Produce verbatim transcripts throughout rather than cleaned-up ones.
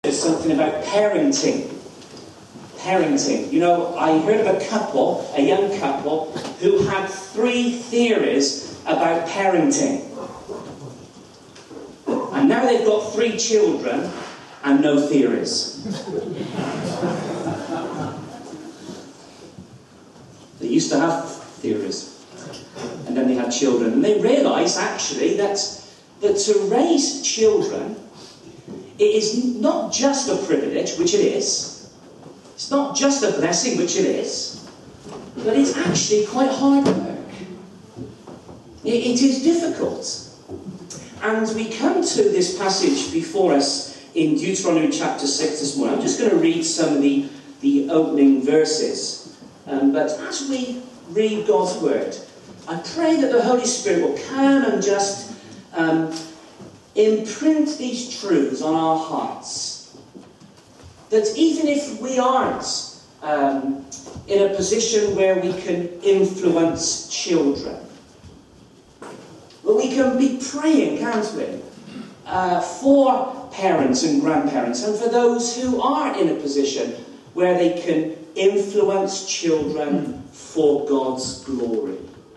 Something about parenting. Parenting. You know, I heard of a couple, a young couple, who had three theories about parenting. And now they've got three children and no theories. They used to have theories. And then they had children. And they realised, actually, that, that to raise children, it is not just a privilege, which it is. It's not just a blessing, which it is. But it's actually quite hard work. It, it is difficult. And we come to this passage before us in Deuteronomy chapter six this morning. I'm just going to read some of the, the opening verses. Um, but as we read God's word, I pray that the Holy Spirit will come and just um, imprint these truths on our hearts. That even if we aren't um, in a position where we can influence children, but we can be praying, can't we, uh, for parents and grandparents, and for those who are in a position where they can influence children for God's glory.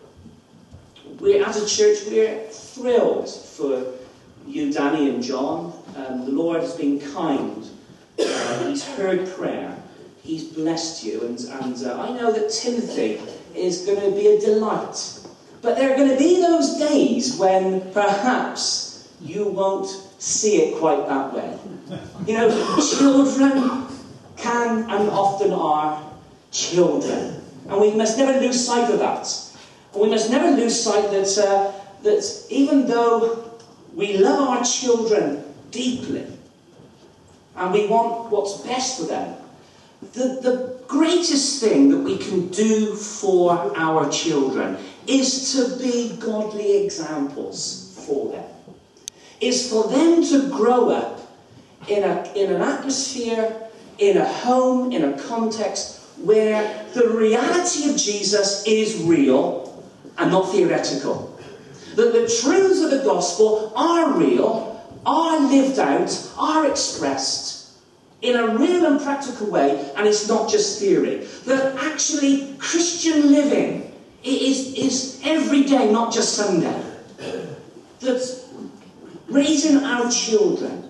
We, as a church, we're thrilled for you, Danny and John. Um, the Lord has been kind. Uh, he's heard prayer. He's blessed you. And, and uh, I know that Timothy is going to be a delight. But there are going to be those days when perhaps you won't see it quite that way. You know, children can and often are children. And we must never lose sight of that. And we must never lose sight that, uh, that even though we love our children deeply, and we want what's best for them, the, the greatest thing that we can do for our children is to be godly examples for them. Is for them to grow up in, a, in an atmosphere, in a home, in a context where the reality of Jesus is real and not theoretical. That the truths of the gospel are real, are lived out, are expressed in a real and practical way, and it's not just theory. That actually Christian living is, is every day, not just Sunday. That raising our children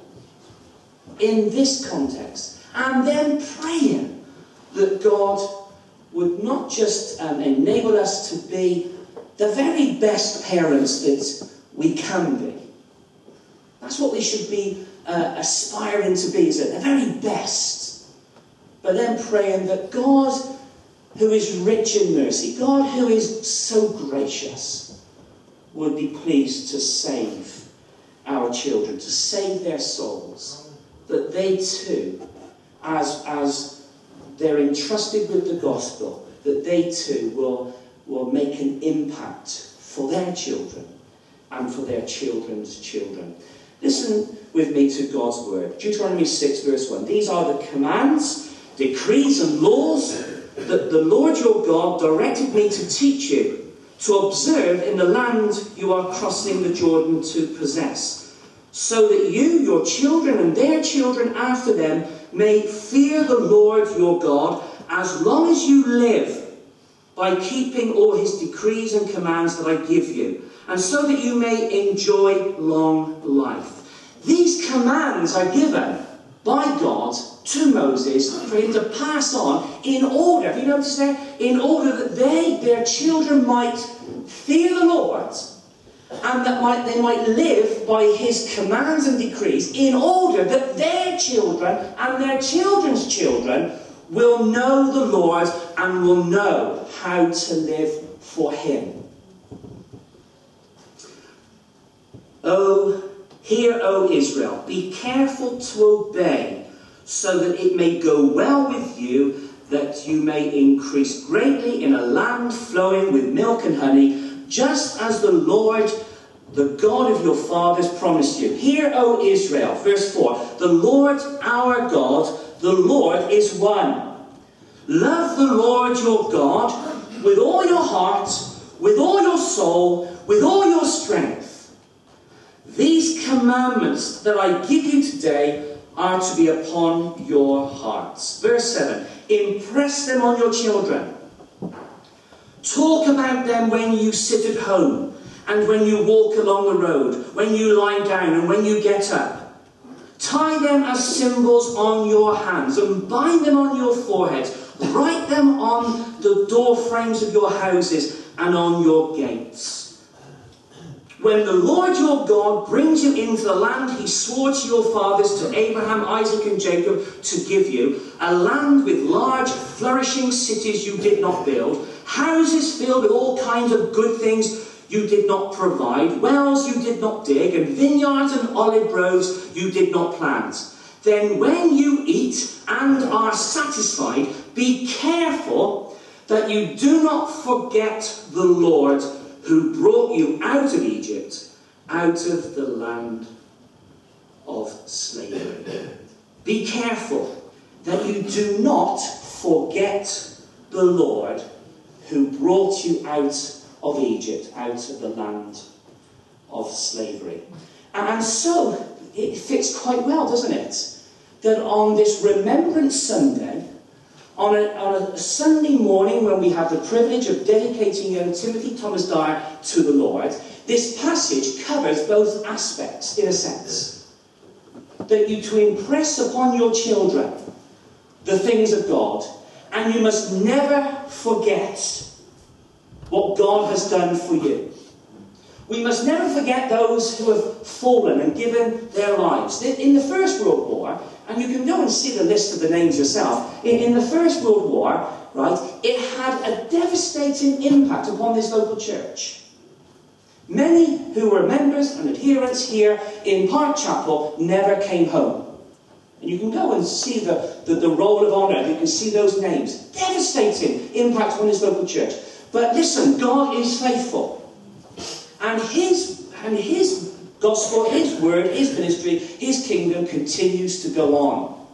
in this context, and then praying that God would not just um, enable us to be the very best parents that we can be. That's what we should be uh, aspiring to be, is it? The very best. But then praying that God, who is rich in mercy, God who is so gracious, would be pleased to save our children, to save their souls. That they too, as, as they're entrusted with the gospel, that they too will will make an impact for their children and for their children's children. Listen with me to God's word. Deuteronomy six verse one. These are the commands, decrees and laws that the Lord your God directed me to teach you, to observe in the land you are crossing the Jordan to possess, so that you, your children and their children after them may fear the Lord your God as long as you live, by keeping all his decrees and commands that I give you, and so that you may enjoy long life. These commands are given by God to Moses for him to pass on in order, have you noticed there? In order that they, their children, might fear the Lord, and that might, they might live by his commands and decrees, in order that their children and their children's children will know the Lord and will know how to live for him. Oh, hear, O Israel, be careful to obey, so that it may go well with you, that you may increase greatly in a land flowing with milk and honey, just as the Lord, the God of your fathers, promised you. Hear, O Israel, verse four, the Lord our God, the Lord is one. Love the Lord your God with all your heart, with all your soul, with all your strength. These commandments that I give you today are to be upon your hearts. Verse seven, impress them on your children. Talk about them when you sit at home and when you walk along the road, when you lie down and when you get up. Tie them as symbols on your hands and bind them on your foreheads. Write them on the door frames of your houses and on your gates. When the Lord your God brings you into the land he swore to your fathers, to Abraham, Isaac and Jacob, to give you, a land with large, flourishing cities you did not build, houses filled with all kinds of good things you did not provide, wells you did not dig, and vineyards and olive groves you did not plant, then when you eat and are satisfied, be careful that you do not forget the Lord who brought you out of Egypt, out of the land of slavery. Be careful that you do not forget the Lord who brought you out of Egypt, out of the land of slavery. And so, it fits quite well, doesn't it? That on this Remembrance Sunday, On a, on a Sunday morning when we have the privilege of dedicating young Timothy Thomas Dyer to the Lord, this passage covers both aspects, in a sense. That you to impress upon your children the things of God, and you must never forget what God has done for you. We must never forget those who have fallen and given their lives. In the First World War, and you can go and see the list of the names yourself, in, in the First World War, right, it had a devastating impact upon this local church. Many who were members and adherents here in Park Chapel never came home. And you can go and see the, the, the roll of honour, you can see those names. Devastating impact on this local church. But listen, God is faithful. And his, and his gospel, his word, his ministry, his kingdom continues to go on.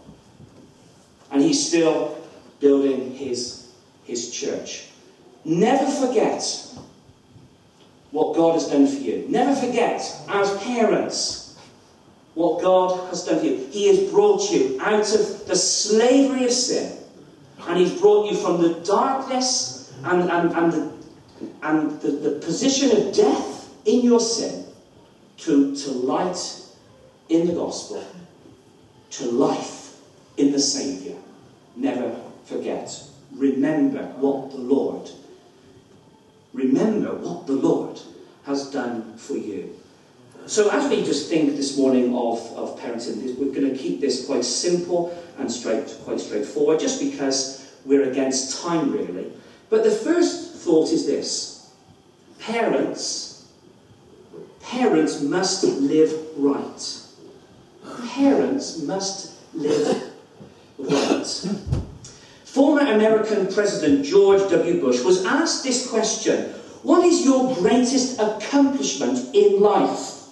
And he's still building his, his church. Never forget what God has done for you. Never forget, as parents, what God has done for you. He has brought you out of the slavery of sin. And he's brought you from the darkness and, and, and, the, and the, the position of death in your sin to, to light in the gospel, to life in the Saviour. Never forget. Remember what the Lord, remember what the Lord has done for you. So as we just think this morning of, of parenting, we're going to keep this quite simple and straight, quite straightforward, just because we're against time really. But the first thought is this. Parents Parents must live right. Parents must live right. Former American President George W. Bush was asked this question: what is your greatest accomplishment in life?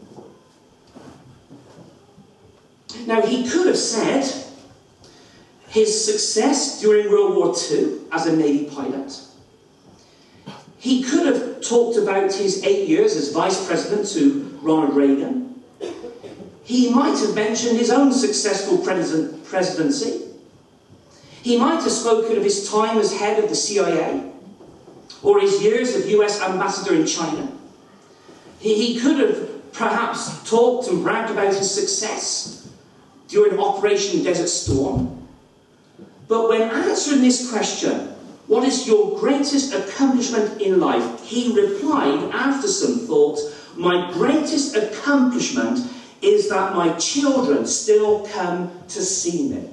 Now, he could have said his success during World War Two as a Navy pilot. He could have talked about his eight years as Vice President to Ronald Reagan. He might have mentioned his own successful president, presidency. He might have spoken of his time as head of the C I A, or his years as U S ambassador in China. He, he could have perhaps talked and bragged about his success during Operation Desert Storm. But when answering this question, what is your greatest accomplishment in life? He replied, after some thought, my greatest accomplishment is that my children still come to see me.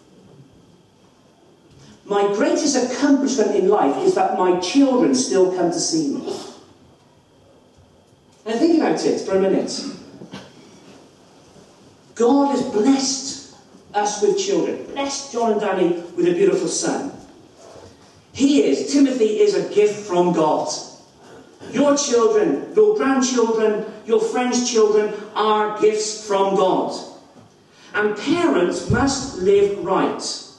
My greatest accomplishment in life is that my children still come to see me. Now think about it for a minute. God has blessed us with children. Blessed John and Danny with a beautiful son. He is, Timothy is a gift from God. Your children, your grandchildren, your friends' children are gifts from God. And parents must live right.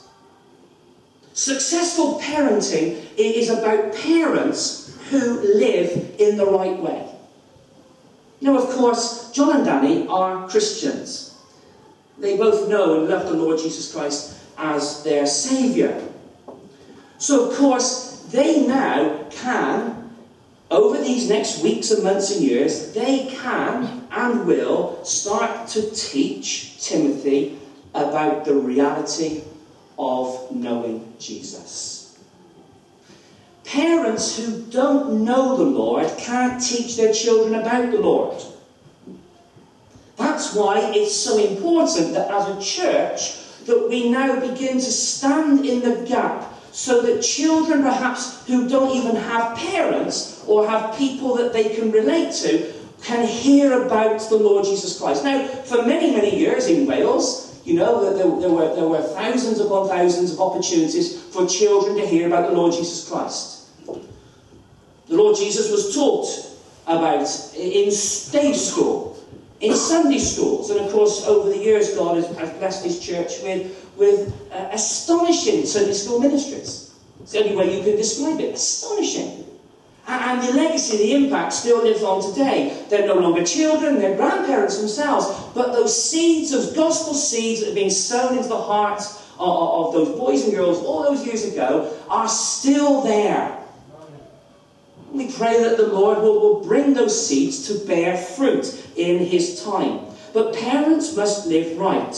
Successful parenting is about parents who live in the right way. Now, of course, John and Danny are Christians. They both know and love the Lord Jesus Christ as their Saviour. So, of course, they now can, over these next weeks and months and years, they can and will start to teach Timothy about the reality of knowing Jesus. Parents who don't know the Lord can't teach their children about the Lord. That's why it's so important that as a church that we now begin to stand in the gap so that children perhaps who don't even have parents or have people that they can relate to can hear about the Lord Jesus Christ. Now, for many, many years in Wales, you know, there, there, were, there were thousands upon thousands of opportunities for children to hear about the Lord Jesus Christ. The Lord Jesus was taught about in day school, in Sunday schools, and of course over the years God has, has blessed His church with, with uh, astonishing Sunday school ministries. It's the only way you can describe it. Astonishing. And, and the legacy, the impact still lives on today. They're no longer children, they're grandparents themselves, but those seeds, those gospel seeds that have been sown into the hearts of, of those boys and girls all those years ago are still there. We pray that the Lord will, will bring those seeds to bear fruit in His time. But parents must live right.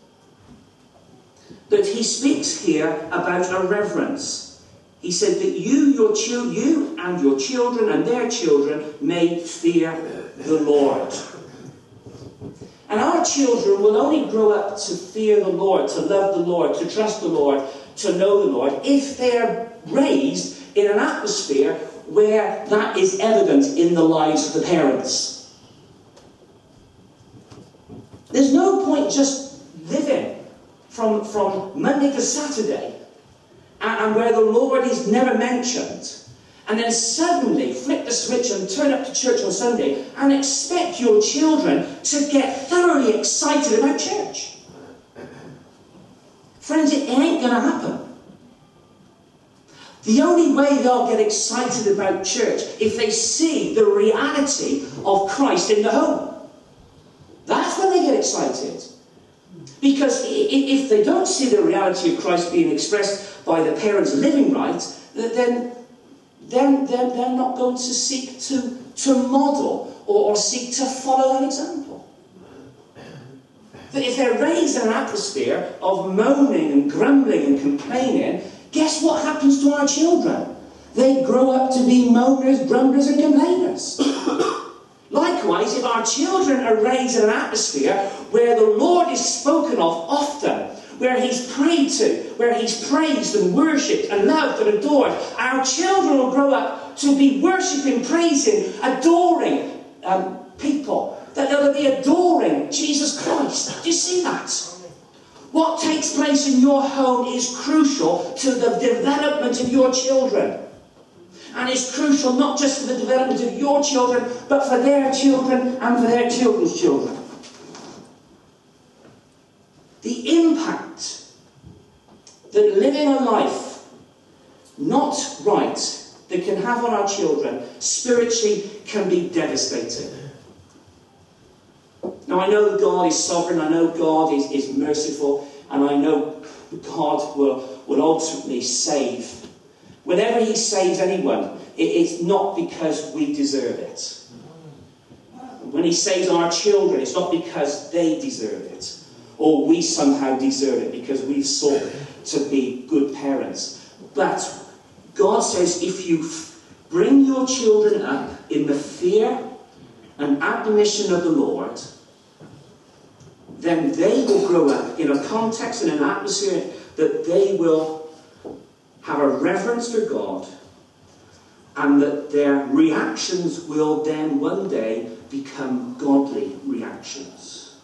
But He speaks here about a reverence. He said that you, your chil- you and your children and their children may fear the Lord. And our children will only grow up to fear the Lord, to love the Lord, to trust the Lord, to know the Lord, if they're raised in an atmosphere where that is evident in the lives of the parents. There's no point just living from, from Monday to Saturday and, and where the Lord is never mentioned, and then suddenly flip the switch and turn up to church on Sunday and expect your children to get thoroughly excited about church. Friends, it ain't going to happen. The only way they'll get excited about church if they see the reality of Christ in the home. That's when they get excited. Because if they don't see the reality of Christ being expressed by the parents living right, then they're, they're, they're not going to seek to, to model or, or seek to follow that example. But if they're raised in an atmosphere of moaning and grumbling and complaining, guess what happens to our children? They grow up to be moaners, grumblers and complainers. Likewise, if our children are raised in an atmosphere where the Lord is spoken of often, where He's prayed to, where He's praised and worshipped and loved and adored, our children will grow up to be worshipping, praising, adoring um, people. That they'll be adoring Jesus Christ. Do you see that? What takes place in your home is crucial to the development of your children. And it's crucial not just for the development of your children, but for their children and for their children's children. The impact that living a life not right that can have on our children spiritually can be devastating. Now, I know God is sovereign, I know God is, is merciful, and I know God will, will ultimately save. Whenever He saves anyone, it, it's not because we deserve it. When He saves our children, it's not because they deserve it, or we somehow deserve it because we've sought to be good parents. But God says if you bring your children up in the fear and admonition of the Lord, then they will grow up in a context and an atmosphere that they will have a reverence for God, and that their reactions will then one day become godly reactions.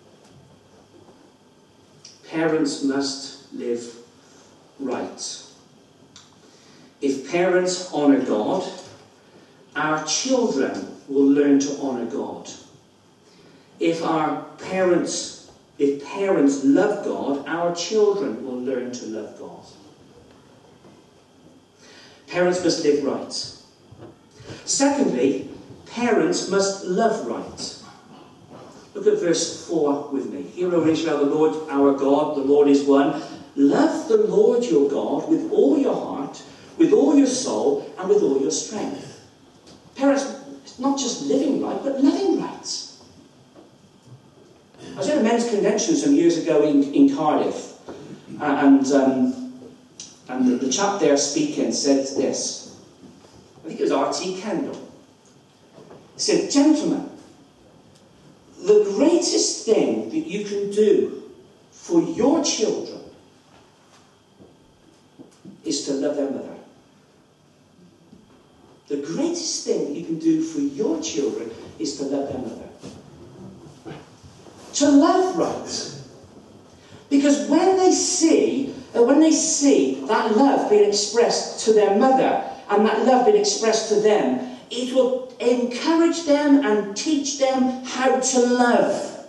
Parents must live right. If parents honour God, our children will learn to honour God. If our parents, if parents love God, our children will learn to love God. Parents must live right. Secondly, parents must love right. Look at verse four with me. Hear, O Israel, the Lord our God, the Lord is one. Love the Lord your God with all your heart, with all your soul, and with all your strength. Parents, it's not just living right, but loving right. I was at a men's convention some years ago in, in Cardiff, and, um, and the, the chap there speaking said this. I think it was R T Kendall. He said, gentlemen, the greatest thing that you can do for your children is to love their mother. The greatest thing that you can do for your children is to love their mother. To love right. Because when they see, uh, when they see that love being expressed to their mother, and that love being expressed to them, it will encourage them and teach them how to love.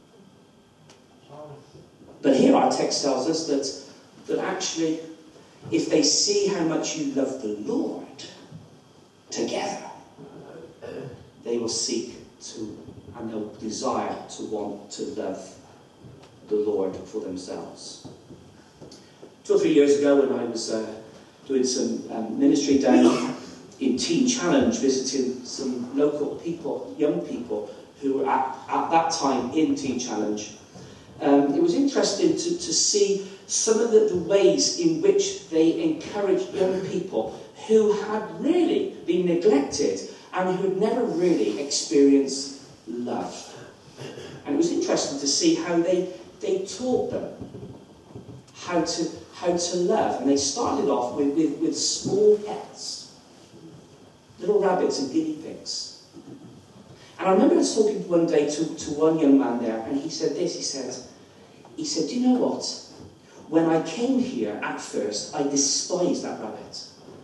But here our text tells us that, that actually, if they see how much you love the Lord together, they will seek to, and they'll desire to want to love the Lord for themselves. Two or three years ago, when I was uh, doing some um, ministry down in Teen Challenge, visiting some local people, young people, who were at, at that time in Teen Challenge, um, it was interesting to, to see some of the, the ways in which they encouraged young people who had really been neglected and who had never really experienced love. And it was interesting to see how they, they taught them how to, how to love. And they started off with, with, with small pets, little rabbits and guinea pigs. And I remember talking one day to, to one young man there, and he said this, he said, he said, do you know what? When I came here at first, I despised that rabbit.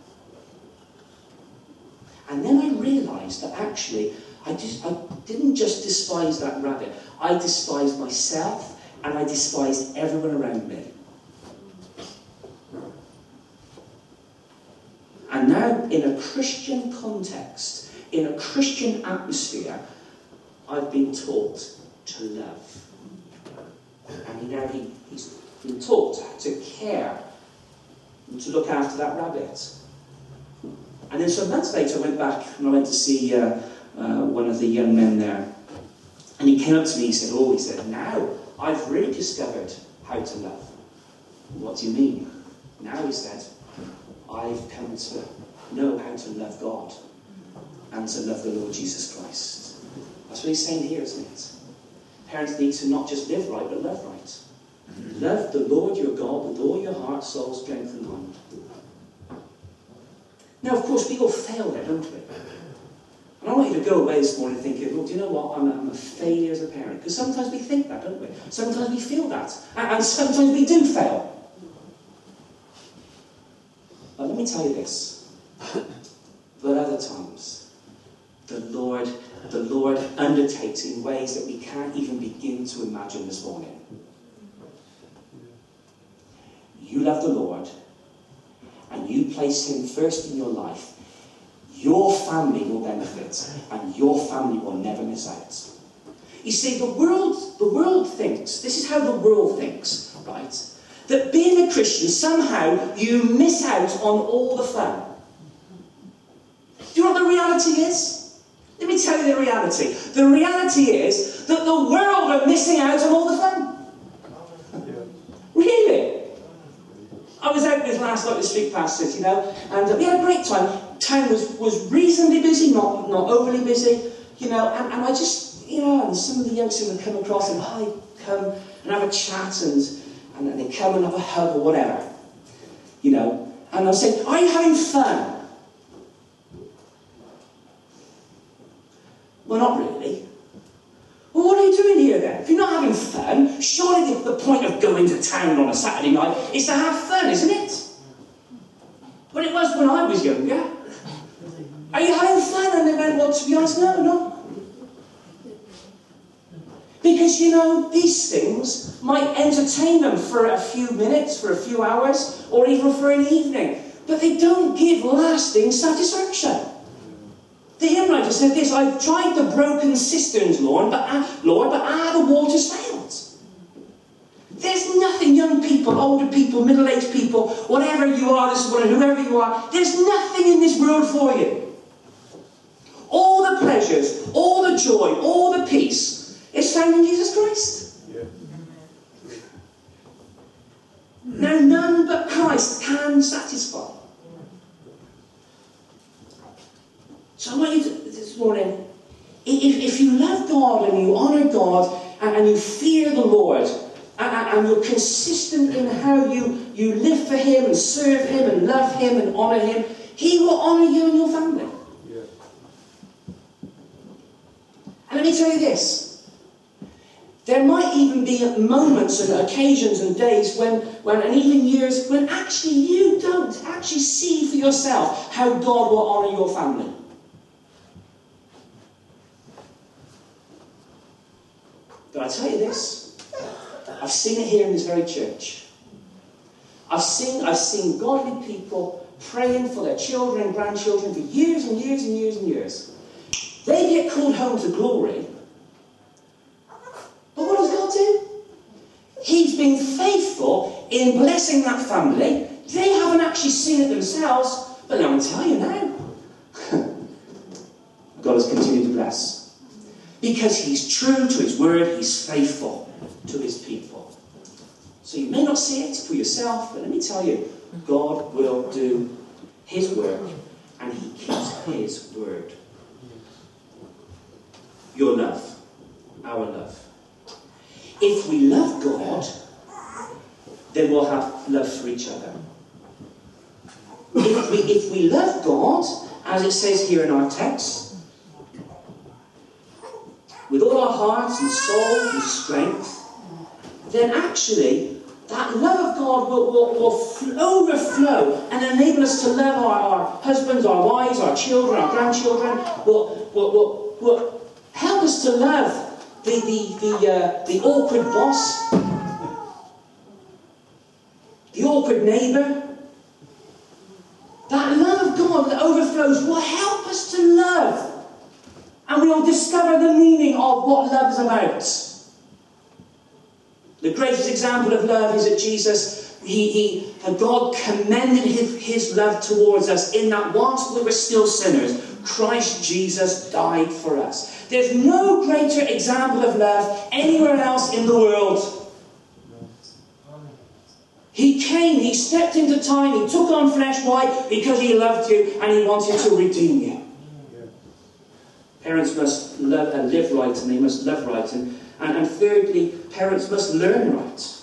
And then I realised that actually, I, just, I didn't just despise that rabbit. I despised myself, and I despised everyone around me. And now, in a Christian context, in a Christian atmosphere, I've been taught to love. And now he, he's been taught to care and to look after that rabbit. And then some months later, I went back and I went to see uh, uh, one of the young men there. And he came up to me, he said, oh, he said, now I've really discovered how to love. What do you mean? Now, he said, I've come to know how to love God and to love the Lord Jesus Christ. That's what he's saying here, isn't it? Parents need to not just live right, but love right. Love the Lord your God with all your heart, soul, strength, and mind. Now, of course, we all fail there, don't we? And I want you to go away this morning thinking, well, do you know what? I'm a, I'm a failure as a parent. Because sometimes we think that, don't we? Sometimes we feel that. And, and sometimes we do fail. But let me tell you this. But other times, the Lord, the Lord undertakes in ways that we can't even begin to imagine this morning. You love the Lord, and you place him first in your life, your family will benefit, and your family will never miss out. You see, the world, the world thinks, this is how the world thinks, right? That being a Christian, somehow you miss out on all the fun. Do you know what the reality is? Let me tell you the reality. The reality is that the world are missing out on all the fun. Really? I was out with last night with street pastors, you know, and we had a great time. Town was, was reasonably busy, not, not overly busy, you know, and, and I just, you know, and some of the youngsters would come across and, hi, come and have a chat, and, and then they come and have a hug or whatever, you know, and I'll say, are you having fun? Well, not really. Well, what are you doing here then? If you're not having fun, surely the, the point of going to town on a Saturday night is to have fun, isn't it? Well, it was when I was younger. Are you having fun? And they went, well, to be honest, no, no. Because, you know, these things might entertain them for a few minutes, for a few hours, or even for an evening. But they don't give lasting satisfaction. The hymn writer said this, I've tried the broken cisterns, Lord, but, uh, Lord, but ah, the water's failed. There's nothing, young people, older people, middle-aged people, whatever you are this morning, whoever you are, there's nothing in this world for you. All the pleasures, all the joy, all the peace is found in Jesus Christ. Yeah. Now, none but Christ can satisfy. So I want you to, this morning, if, if you love God and you honour God and, and you fear the Lord, and, and you're consistent in how you, you live for Him and serve Him and love Him and honour Him, He will honour you and your family. Yeah. And let me tell you this. There might even be moments and occasions and days when, when, and even years, when actually you don't actually see for yourself how God will honour your family. But I tell you this, I've seen it here in this very church. I've seen, I've seen godly people praying for their children and grandchildren for years and years and years and years. They get called home to glory. But what does God do? He's been faithful in blessing that family. They haven't actually seen it themselves, but I'm going to tell you now. God has continued to bless. Because He's true to His word, He's faithful to His people. So you may not see it for yourself, but let me tell you, God will do His work, and He keeps His word. Your love, our love. If we love God, then we'll have love for each other. If we, if we love God, as it says here in our text, with all our hearts and soul and strength, then actually that love of God will, will, will overflow and enable us to love our, our husbands, our wives, our children, our grandchildren, will, will, will, will help us to love the, the, the, uh, the awkward boss, the awkward neighbour. That love of God that overflows will help us to love. And we will discover the meaning of what love is about. The greatest example of love is that Jesus, he, he, God commended his, his love towards us in that whilst we were still sinners, Christ Jesus died for us. There's no greater example of love anywhere else in the world. He came, He stepped into time, He took on flesh. Why? Because He loved you and He wanted to redeem you. Parents must love and live right, and they must love right. And, and, and thirdly, parents must learn right.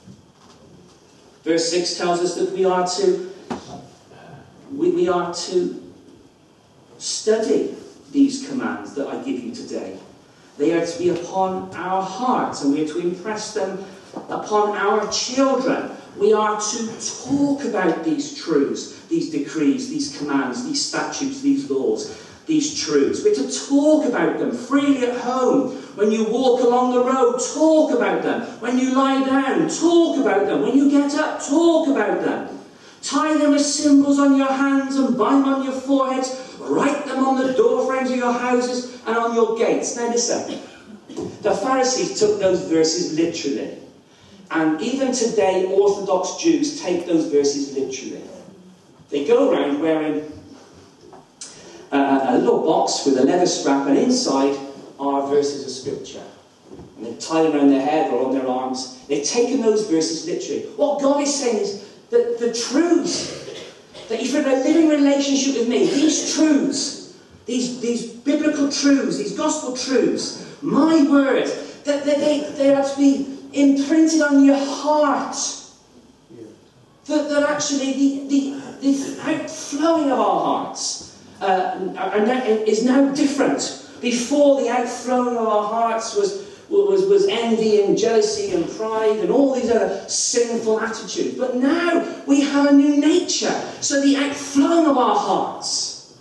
Verse six tells us that we are to we, we are to study these commands that I give you today. They are to be upon our hearts, and we are to impress them upon our children. We are to talk about these truths, these decrees, these commands, these statutes, these laws, these truths. We're to talk about them freely at home. When you walk along the road, talk about them. When you lie down, talk about them. When you get up, talk about them. Tie them as symbols on your hands and bind them on your foreheads. Write them on the door frames of your houses and on your gates. Now listen, the Pharisees took those verses literally. And even today, Orthodox Jews take those verses literally. They go around wearing Uh, a little box with a leather strap, and inside are verses of Scripture. And they tie them around their head or on their arms. They've taken those verses literally. What God is saying is that the truths, that if you're in a living relationship with me, these truths, these, these biblical truths, these gospel truths, my word, that, that they, they are to be imprinted on your heart. Yeah. That, that actually the, the, the outflowing of our hearts Uh, and that is now different. Before, the outflowing of our hearts was, was, was envy and jealousy and pride and all these other sinful attitudes. But now we have a new nature. So the outflowing of our hearts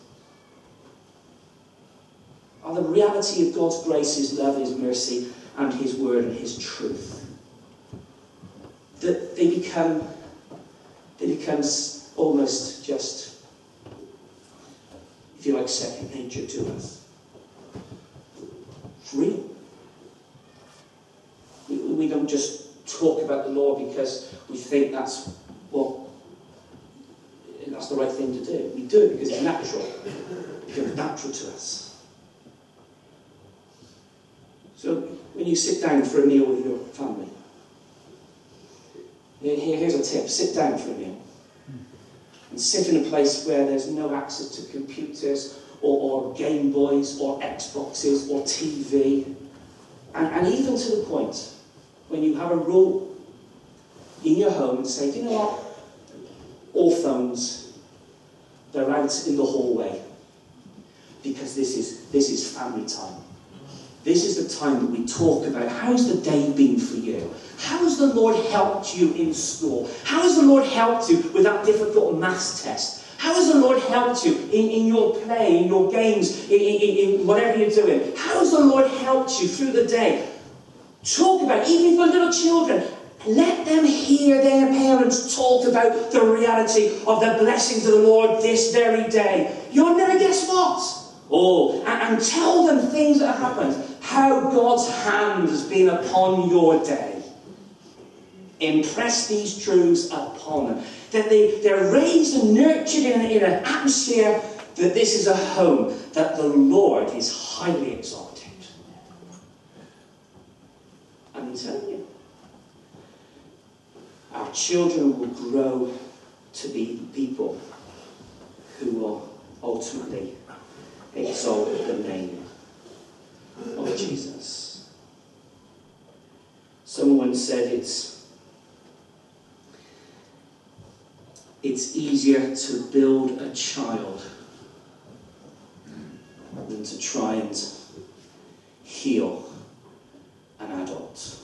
are the reality of God's grace, His love, His mercy, and His word and His truth. That they become, they become almost just if you like, second nature to us. It's real. We, we don't just talk about the law because we think that's what that's the right thing to do. We do it because it's natural. It becomes natural to us. So when you sit down for a meal with your family, here's a tip: sit down for a meal. And sit in a place where there's no access to computers or, or Game Boys or Xboxes or T V. And, and even to the point when you have a rule in your home and say, do you know what? All phones, they're out in the hallway. Because this is, this is family time. This is the time that we talk about how's the day been for you? How has the Lord helped you in school? How has the Lord helped you with that difficult maths test? How has the Lord helped you in, in your play, in your games, in, in, in whatever you're doing? How has the Lord helped you through the day? Talk about it, even for little children. Let them hear their parents talk about the reality of the blessings of the Lord this very day. You'll never guess what. Oh, and, and tell them things that have happened. How God's hand has been upon your day. Impress these truths upon them. That they, they're raised and nurtured in, in an atmosphere that this is a home, that the Lord is highly exalted. I'm telling you, our children will grow to be people who will ultimately exalt the name of Jesus. Someone said it's it's easier to build a child than to try and heal an adult.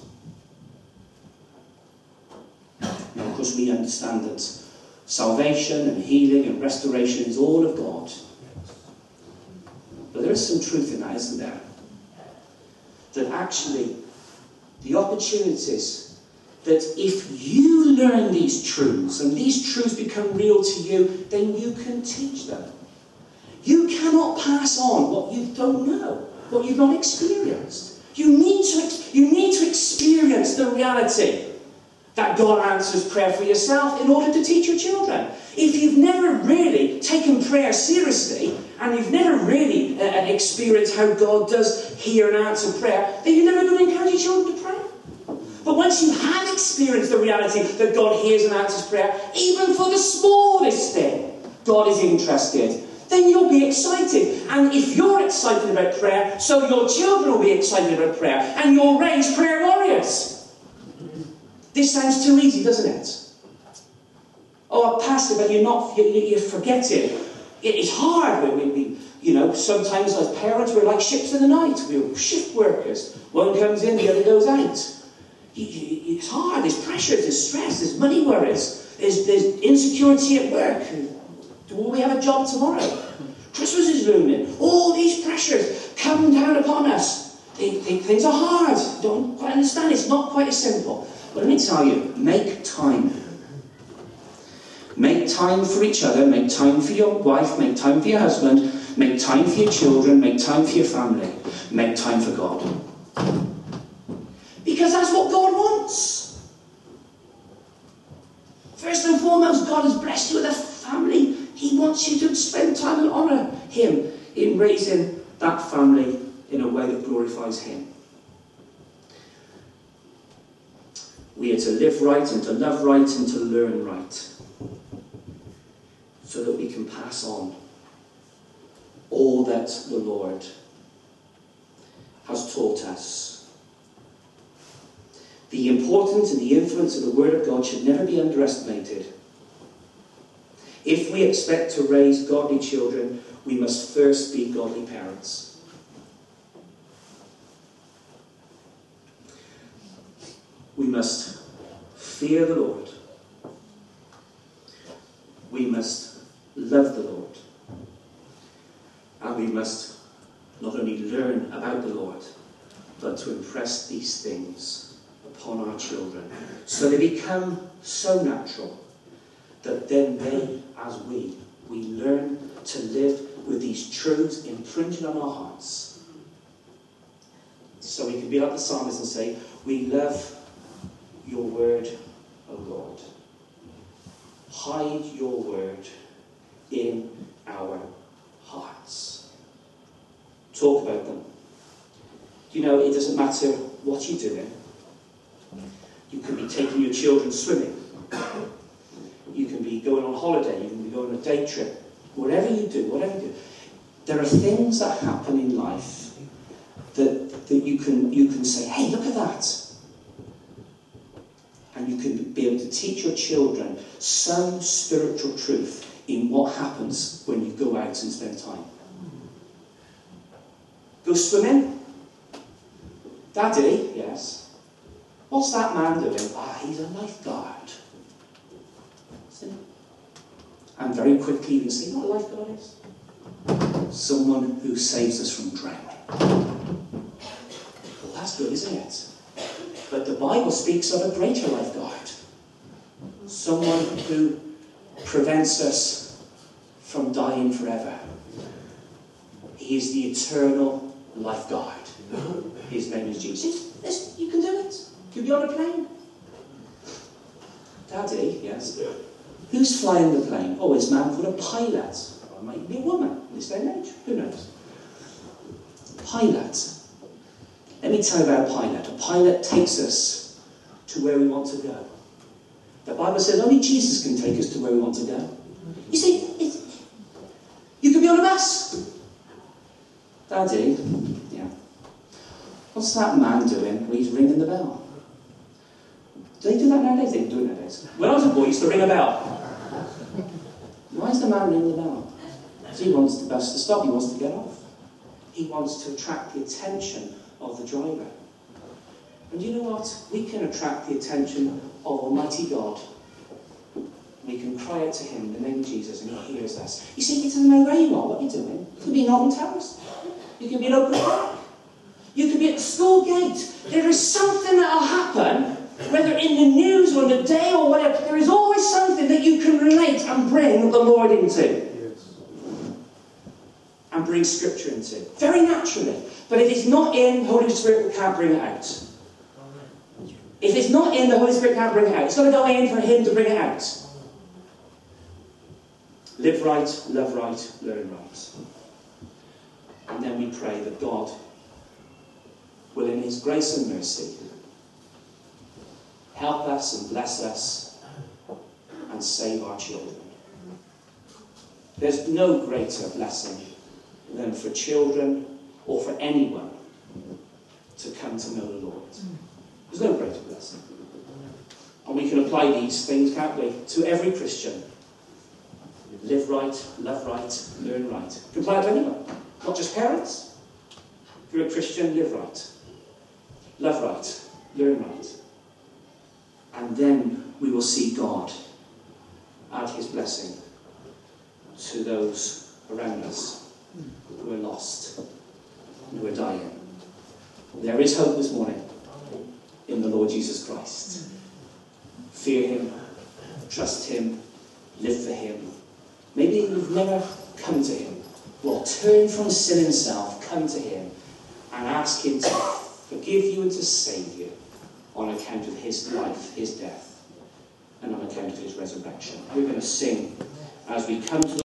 Now, of course, we understand that salvation and healing and restoration is all of God. But there is some truth in that, isn't there? That actually, the opportunities that if you learn these truths and these truths become real to you, then you can teach them. You cannot pass on what you don't know, what you've not experienced. You need to, you need to experience the reality that God answers prayer for yourself in order to teach your children. If you've never really taken prayer seriously, and you've never really uh, experienced how God does hear and answer prayer, then you're never going to encourage your children to pray. But once you have experienced the reality that God hears and answers prayer, even for the smallest thing, God is interested, then you'll be excited. And if you're excited about prayer, so your children will be excited about prayer, and you'll raise prayer warriors. This sounds too easy, doesn't it? Oh, Pastor, but you're not, you, you forget it. It's hard. We, we, you know, sometimes as parents, we're like ships in the night. We're shift workers. One comes in, the other goes out. It's hard. There's pressure, there's stress, there's money worries, there's, there's insecurity at work. Will we have a job tomorrow? Christmas is looming. All these pressures come down upon us. They, they, things are hard. Don't quite understand. It's not quite as simple. But let me tell you, make time. Make time for each other, make time for your wife, make time for your husband, make time for your children, make time for your family, make time for God. Because that's what God wants. First and foremost, God has blessed you with a family. He wants you to spend time and honour Him in raising that family in a way that glorifies Him. We are to live right and to love right and to learn right, so that we can pass on all that the Lord has taught us. The importance and the influence of the Word of God should never be underestimated. If we expect to raise godly children, we must first be godly parents. We must fear the Lord. We must love the Lord. And we must not only learn about the Lord, but to impress these things upon our children, so they become so natural that then they, as we, we learn to live with these truths imprinted on our hearts. So we can be like the psalmist and say, we love your word, O Lord. Hide your word in our hearts. Talk about them. You know, it doesn't matter what you're doing. You can be taking your children swimming. You can be going on holiday. You can be going on a day trip. Whatever you do, whatever you do. There are things that happen in life that, that you can you can say, hey, look at that. And you can be able to teach your children some spiritual truth in what happens when you go out and spend time. Go swimming? Daddy, yes. What's that man doing? Ah, he's a lifeguard. See? And very quickly you can say, you know what a lifeguard is? Someone who saves us from drowning. Well, that's good, isn't it? But the Bible speaks of a greater lifeguard. Someone who prevents us from dying forever. He is the eternal lifeguard. His name is Jesus. This, you can do it. You'll be on a plane. Daddy, yes. Who's flying the plane? Oh, it's a man called a pilot. Or it might be a woman in this day and age. Who knows? Pilot. Let me tell you about a pilot. A pilot takes us to where we want to go. The Bible says only Jesus can take us to where we want to go. You see, it, you could be on a bus. Daddy, yeah. What's that man doing when he's ringing the bell? Do they do that nowadays? They do it nowadays. When I was a boy, I used to ring a bell. Why is the man ringing the bell? Because he wants the bus to stop. He wants to get off. He wants to attract the attention of the driver. And you know what? We can attract the attention of Almighty God. We can cry out to him in the name of Jesus and he hears us. You see, it doesn't matter where you are, what you're doing. You could be in Alton Towers. You could be in Oakwood Park. You could be at the school gate. There is something that will happen, whether in the news or in the day or whatever. There is always something that you can relate and bring the Lord into. Yes. And bring Scripture into. Very naturally. But if it's not in, the Holy Spirit can't bring it out. If it's not in, the Holy Spirit can't bring it out. It's got to go in for him to bring it out. Live right, love right, learn right. And then we pray that God will, in his grace and mercy, help us and bless us and save our children. There's no greater blessing than for children or for anyone to come to know the Lord. There's no greater blessing. And we can apply these things, can't we, to every Christian. Live right, love right, learn right. You can apply it to anyone, not just parents. If you're a Christian, live right, love right, learn right. And then we will see God add his blessing to those around us who are lost and who are dying. There is hope this morning in the Lord Jesus Christ. Fear him, trust him, live for him. Maybe you've never come to him. Well, turn from sin himself, come to him, and ask him to forgive you and to save you on account of his life, his death, and on account of his resurrection. We're going to sing as we come to the